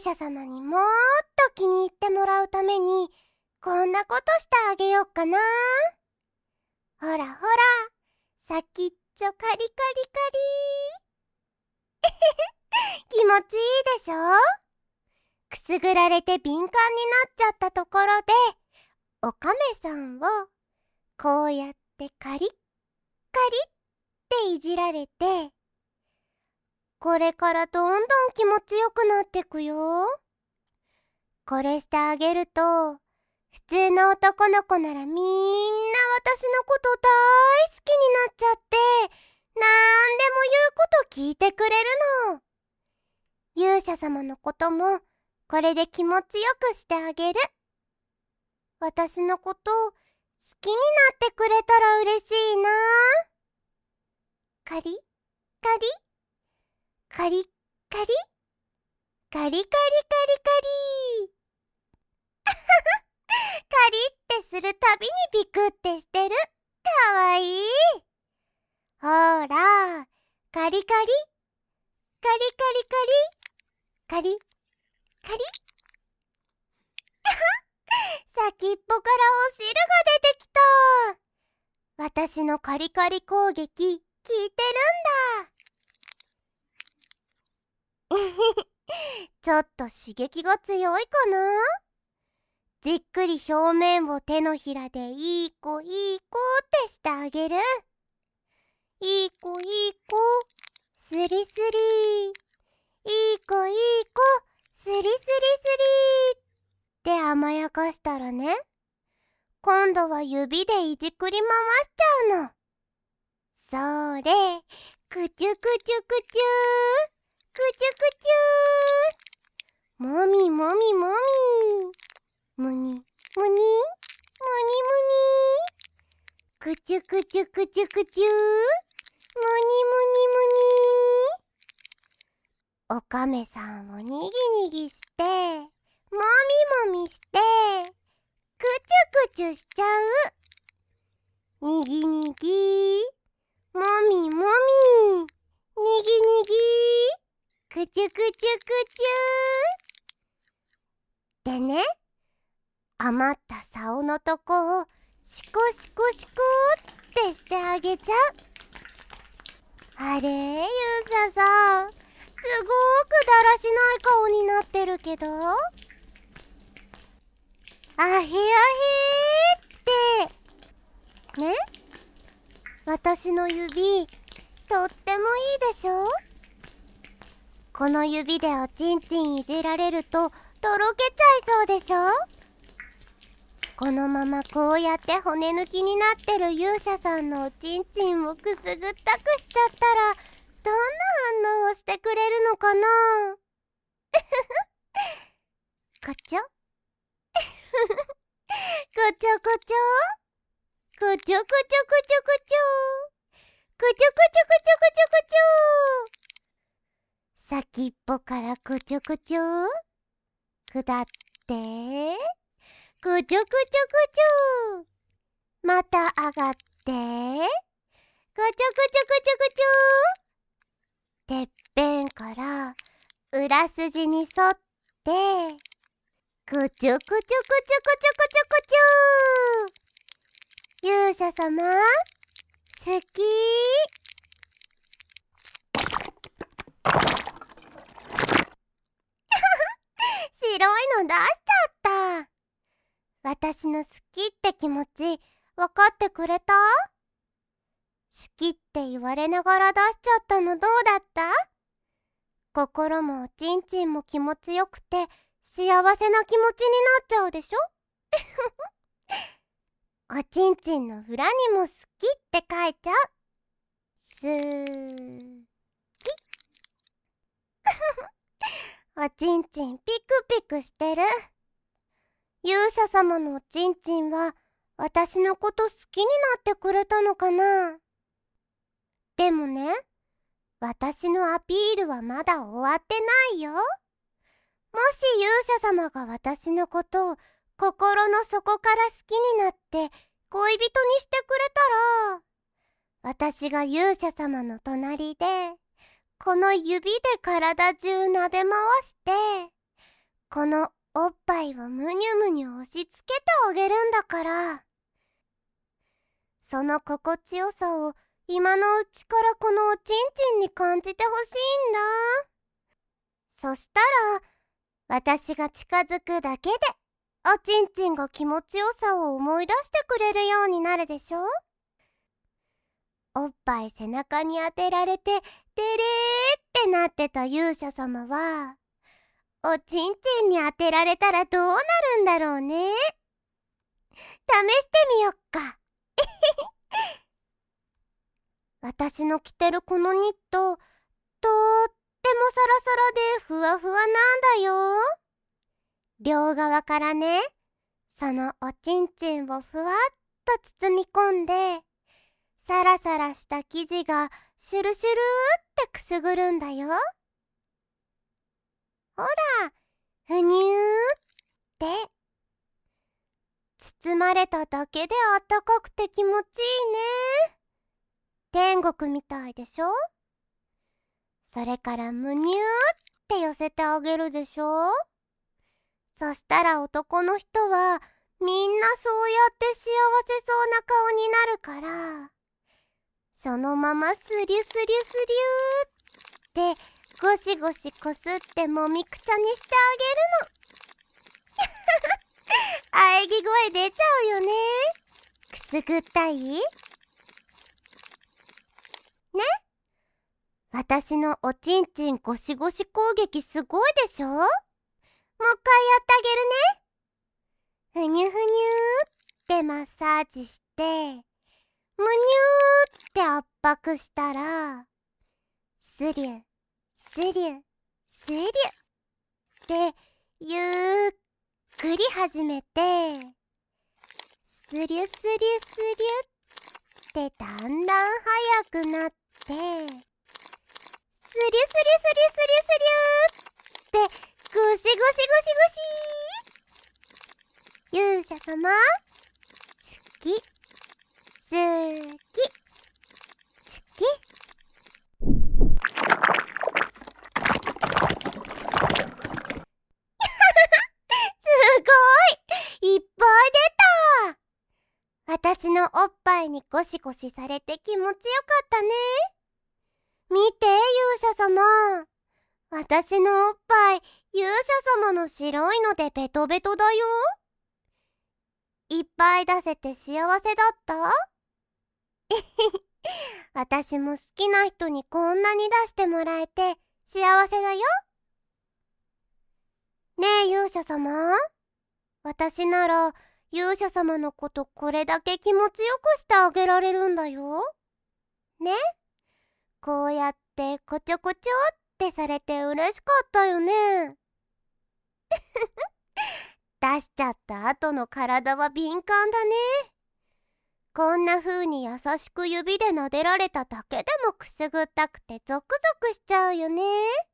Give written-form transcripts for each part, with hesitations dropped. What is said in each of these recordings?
者様にもっと気に入ってもらうためにこんなことしてあげよっかな。ほらほら、先っちょカリカリカリ気持ちいいでしょ。くすぐられて敏感になっちゃったところで、おかめさんをこうやってカリッカリっていじられて、これからどんどん気持ちよくなってくよ。これしてあげると、普通の男の子ならみんな私のこと大好きになっちゃって、なんでも言うこと聞いてくれるの。勇者様のこともこれで気持ちよくしてあげる。私のこと好きになってくれたら嬉しいな。カリカリカリカリカリカリカリカリカリってするたびにビクってしてる。かわいい。ほら、カリカリカリカリカリカリカリ先っぽからお汁が出てきた。私のカリカリ攻撃効いてるんだ。ちょっと刺激が強いかな。じっくり表面を手のひらでいい子いい子ってしてあげる。いい子いい子、スリスリ。いい子いい子、スリスリスリって甘やかしたらね、今度は指でいじくり回しちゃうの。それ、くちゅくちゅくちゅ、くちゅくちゅ。もみもみもみ。むに、むに、むにむに。くちゅくちゅくちゅくちゅ。むにむにむに。おかめさんをにぎにぎして、もみもみして、くちゅくちゅしちゃう。にぎにぎ、もみもみ、にぎにぎ、くちゅくちゅくちゅ。でね、余った竿のとこをシコシコシコってしてあげちゃう。あれ、勇者さん、すごくだらしない顔になってるけど、あへあへーってね、私の指とってもいいでしょ。この指でおちんちんいじられるととろけちゃいそうでしょ。このままこうやって骨抜きになってる勇者さんのおちんちんをくすぐったくしちゃったら、どんな反応をしてくれるのかな。こちょこちょこちょこちょこちょこちょこちょこちょこちょこちょこちょこちょこちょ。先っぽからこちょこちょ、下ってこちょこちょこちょ、また上がってこちょこちょこちょこちょ。てっぺんから裏筋に沿ってこちょこちょこちょこちょこちょこちょ。勇者様好き。白いの出しちゃった。私の好きって気持ち分かってくれた？好きって言われながら出しちゃったのどうだった？心もおちんちんも気持ちよくて幸せな気持ちになっちゃうでしょ。おちんちんの裏にも好きって書いちゃう。きおちんちんピクピクしてる。勇者様のおちんちんは私のこと好きになってくれたのかな。でもね、私のアピールはまだ終わってないよ。もし勇者様が私のことを心の底から好きになって恋人にしてくれたら、私が勇者様の隣でこの指で体中撫で回して、 このおっぱいをむにゅむにゅ押し付けてあげるんだから。その心地よさを今のうちからこのおちんちんに感じてほしいんだ。そしたら私が近づくだけでおちんちんが気持ちよさを思い出してくれるようになるでしょ。おっぱい背中に当てられてデレーってなってた勇者様はおちんちんに当てられたらどうなるんだろうね。試してみよっか。私の着てるこのニット、とってもサラサラでふわふわなんだよ。両側からね、そのおちんちんをふわっと包み込んで、サラサラした生地がシュルシュルってくすぐるんだよ。ほら、ふにゅーって。包まれただけであったかくて気持ちいいね。天国みたいでしょ。それからむにゅーって寄せてあげるでしょ。そしたら男の人はみんなそうやって幸せそうな顔になるから、そのままスリュスリュスリューってゴシゴシこすってもみくちゃにしてあげるの。喘ぎ声出ちゃうよね。くすぐったい？ね？私のおちんちんゴシゴシ攻撃すごいでしょ？もう一回やってあげるね。ふにゅふにゅーってマッサージして、むにゅーって圧迫したら、スリュ、スリュ、スリュってゆっくり始めて、スリュスリュスリュってだんだん速くなって、スリュスリュスリュスリュってゴシゴシゴシゴシ。勇者様、好き、好き、好き。すごい、いっぱい出た。私のおっぱいにゴシゴシされて気持ちよかったね。見て、勇者様。私のおっぱい、勇者様の白いのでベトベトだよ。いっぱい出せて幸せだった？私も好きな人にこんなに出してもらえて幸せだよ。ねえ勇者様、私なら勇者様のことこれだけ気持ちよくしてあげられるんだよ。ね？こうやってこちょこちょってされて嬉しかったよね。出しちゃった後の体は敏感だね。こんな風に優しく指で撫でられただけでもくすぐったくてゾクゾクしちゃうよね。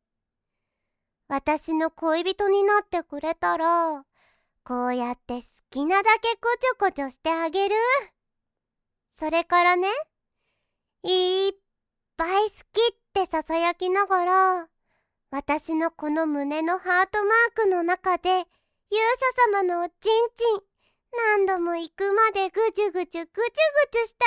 私の恋人になってくれたら、こうやって好きなだけこちょこちょしてあげる。それからね、いっぱい好きってささやきながら、私のこの胸のハートマークの中で勇者様のおちんちん何度も行くまでぐちゅぐちゅぐちゅぐちゅして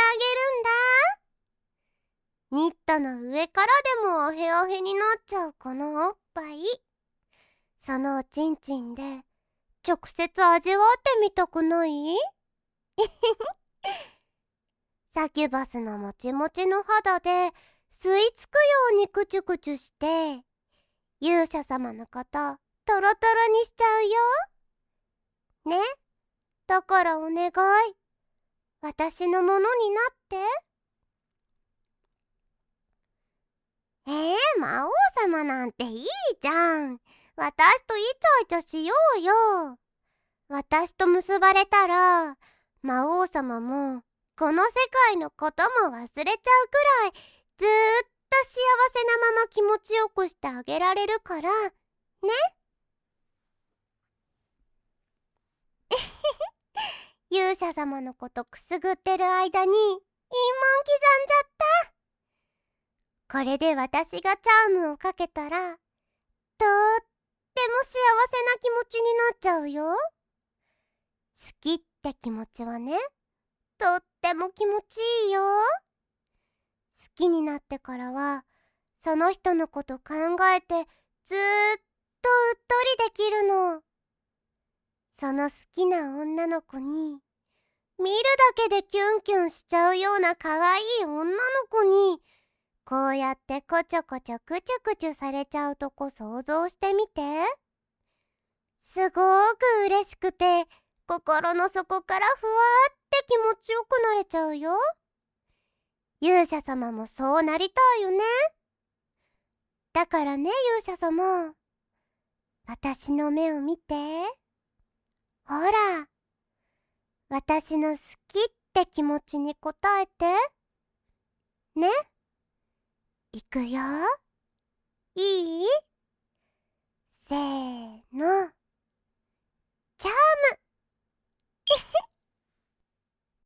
あげるんだ。ニットの上からでもおへおへになっちゃうこのおっぱい、そのおちんちんで直接味わってみたくない？サキュバスのもちもちの肌で吸い付くようにクチュクチュして勇者様のことトロトロにしちゃうよ。ね？だからお願い、私のものになって。魔王様なんていいじゃん。私とイチャイチャしようよ。私と結ばれたら魔王様もこの世界のことも忘れちゃうくらいずーっと幸せなまま気持ちよくしてあげられるからね。勇者様のことくすぐってる間に陰紋刻んじゃった。これで私がチャームをかけたらとっても幸せな気持ちになっちゃうよ。好きって気持ちはね、とっても気持ちいいよ。好きになってからは、その人のこと考えてずーっとうっとりできるの。その好きな女の子に、見るだけでキュンキュンしちゃうような可愛い女の子に、こうやってこちょこちょくちゅくちゅされちゃうとこ想像してみて。すごーく嬉しくて、心の底からふわーって気持ちよくなれちゃうよ。勇者様もそうなりたいよね。だからね、勇者様。私の目を見て。ほら。私の好きって気持ちに応えて。ね。いくよ。いい？せー